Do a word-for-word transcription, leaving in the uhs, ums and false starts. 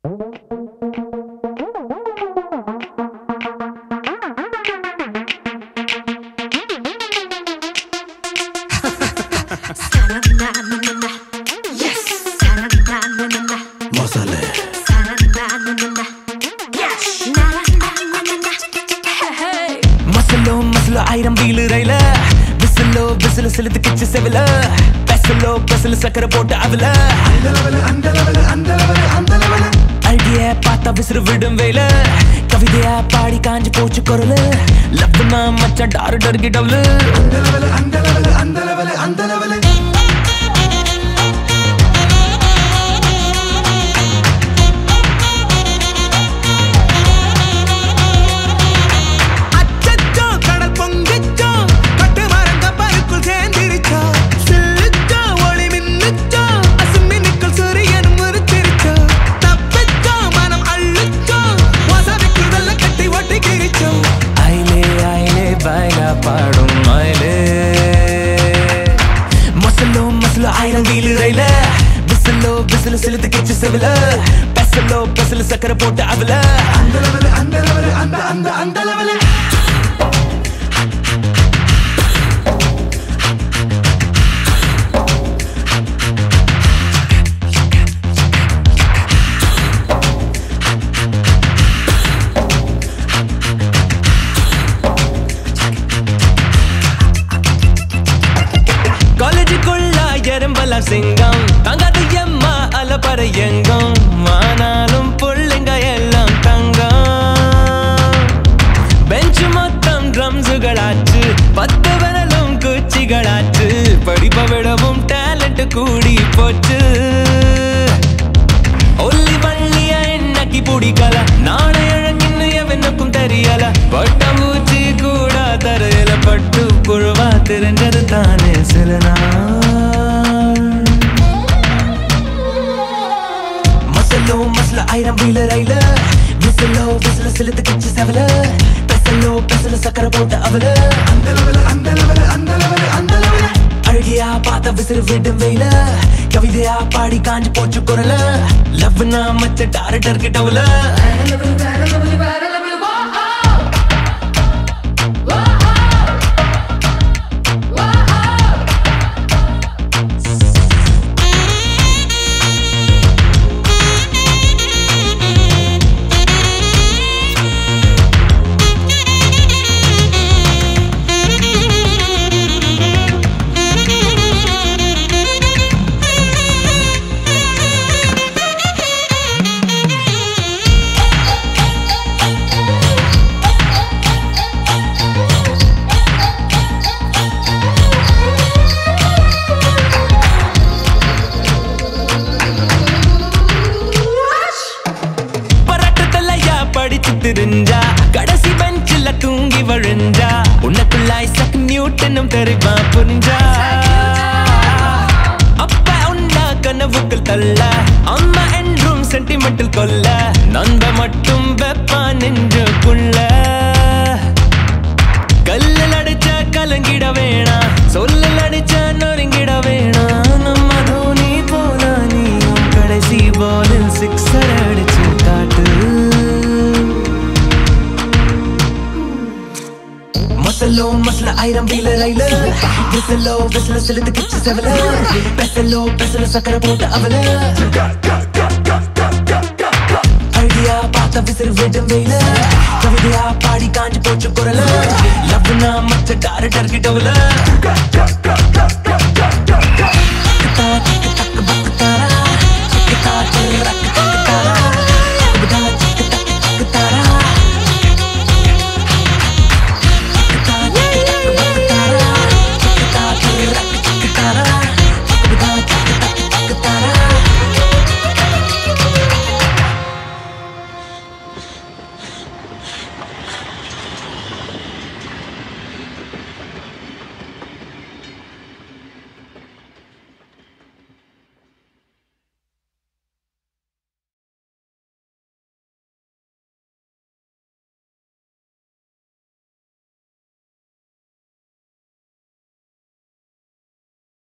ஆயிரம் வீலு ரயில விசிலோ விசில செலுத்து கிச்சு செவில பெசலோ பெசல சக்கரை போட்டு அவல ஐடியா பார்த்தா விசிறு விடும் வேல கவிதையா பாடி காஞ்சி போச்சு குரல் லவ்னா மச்சான் டாரு டர்கி டவுலு பாடும் மயிலே மசலோ மசலோ ஆயிரம் வீலு ரயில விசிலோ விசில செலுத்து கிச்சு செவில பெசலோ பெசல சக்கரை போட்டு அவல அந்த லெவல் அந்த லெவல் அந்த அந்த அந்த லெவல் சிங்கம் தங்காது எம்மா அலப்பற எங்கும் ஆனாலும் புள்ளைங்க எல்லாம் தங்கம் பெஞ்சு மொத்தம் ட்ரம்ஸுகளாச்சு பத்து விரலும் குச்சிகளாச்சு படிப்ப விடவும் டேலண்ட் கூடி போச்சு ஒல்லி வள்ளிய என்னக்கி பிடிக்கல நானே அழகின்னு எவனுக்கும் தெரியல பட்டாம்பூச்சி கூட தரையில பட்டு புழுவா தெரிஞ்சது தானே சில நாள் மசல ஆயிரம் வீல ரயில விசிலோ விசில செலுத்து கிச்சு செவல பெசலோ பெசல சக்கரை போட்டு அவல அந்த லெவல் அந்த லெவல் அந்த லெவல் அந்த லெவல் அழகியா பார்த்த விசிறு விடும் வேல கவிதையா பாடி காஞ்சி போச்சு குரல லவ்னா மச்ச டாரு டர்கி டவுல தெரிஞ்சா கடைசி பெஞ்சில தூங்கி வழிஞ்சா உனக்குள்ள ஐசக் நியூட்டனும் தெரிவா புரிஞ்சா அப்ப உன்னா கனவுகள் தள்ள அம்மா என்றும் சென்டிமெண்டல் கொல்ல நண்ப மட்டும் வெப்பா நெஞ்சுக்குள்ள கல்லில் அடிச்ச கலங்கிட வேணா சொல்லில் அடிச்ச நொறுங்கிட வேணா நம்ம தோனி போல நீயும் கடைசி பாலில் சிக்ஸர் அடிச்சு காட்டு மசலோ மசல ஆயிரம் வீல ரயில விசிலோ விசில செலுத்து கிச்சு செவல பெசலோ பெசல சக்கரை போட்டு அவல ஐடியா பார்த்த விசிறு விடும் வேல கவிதையா பாடி காஞ்சி போச்சு குரல லவ்னா மச்ச டாரு டர்கி டவுல